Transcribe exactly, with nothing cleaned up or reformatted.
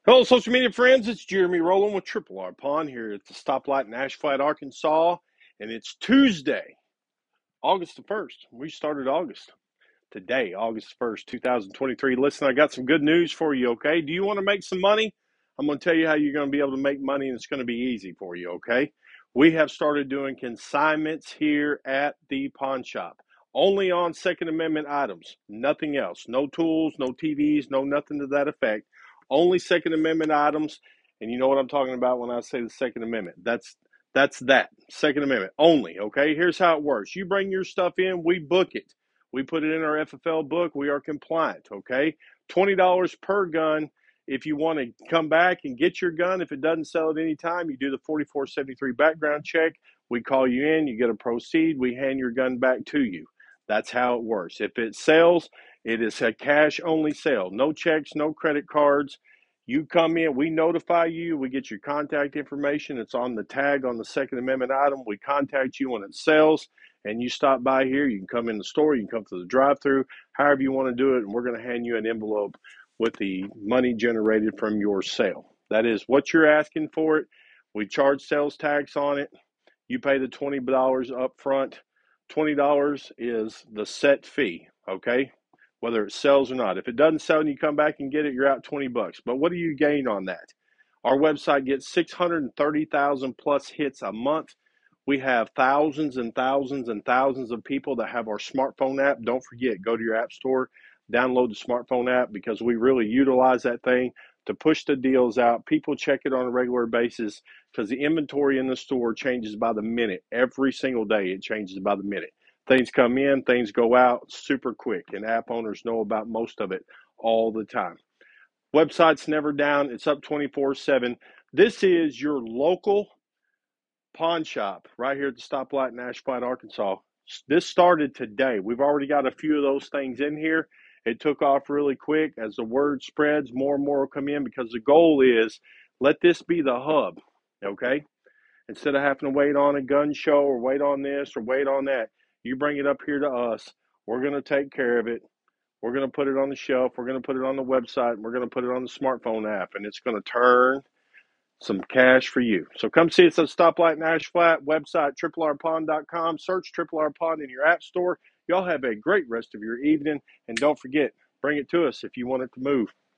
Hello, social media friends. It's Jeremy Rowland with Triple R Pawn here at the stoplight in Ash Flat, Arkansas. And it's Tuesday, August the first. We started August today, August first, two thousand twenty-three. Listen, I got some good news for you, okay? Do you want to make some money? I'm going to tell you how you're going to be able to make money, and it's going to be easy for you, okay? We have started doing consignments here at the pawn shop. Only on Second Amendment items, nothing else. No tools, no T Vs, no nothing to that effect. Only Second Amendment items, and you know what I'm talking about when I say the Second Amendment. That's that's that. Second Amendment only, okay? Here's how it works. You bring your stuff in, we book it. We put it in our F F L book. We are compliant, okay? twenty dollars per gun. If you want to come back and get your gun, if it doesn't sell at any time, you do the forty-four seventy-three background check. We call you in, you get a proceed, we hand your gun back to you. That's how it works. If it sells, it is a cash-only sale. No checks, no credit cards. You come in, we notify you, we get your contact information. It's on the tag on the Second Amendment item. We contact you when it sells, and you stop by here. You can come in the store, you can come to the drive-through, however you want to do it, and we're going to hand you an envelope with the money generated from your sale. That is what you're asking for it. We charge sales tax on it. You pay the twenty dollars up front. twenty dollars is the set fee, okay? Whether it sells or not. If it doesn't sell and you come back and get it, you're out twenty bucks. But what do you gain on that? Our website gets six hundred thirty thousand plus hits a month. We have thousands and thousands and thousands of people that have our smartphone app. Don't forget, go to your app store, download the smartphone app, because we really utilize that thing to push the deals out. People check it on a regular basis because the inventory in the store changes by the minute. Every single day it changes by the minute. Things come in, things go out super quick, and app owners know about most of it all the time. Website's never down. It's up twenty-four seven. This is your local pawn shop right here at the stoplight in Ash Flat, Arkansas. This started today. We've already got a few of those things in here. It took off really quick. As the word spreads, more and more will come in, because the goal is let this be the hub, okay? Instead of having to wait on a gun show or wait on this or wait on that, you bring it up here to us. We're going to take care of it. We're going to put it on the shelf. We're going to put it on the website. And we're going to put it on the smartphone app, and it's going to turn some cash for you. So come see us at Stoplight in Ash Flat, website triple r pawn dot com. Search Triple R Pawn in your app store. Y'all have a great rest of your evening, and don't forget, bring it to us if you want it to move.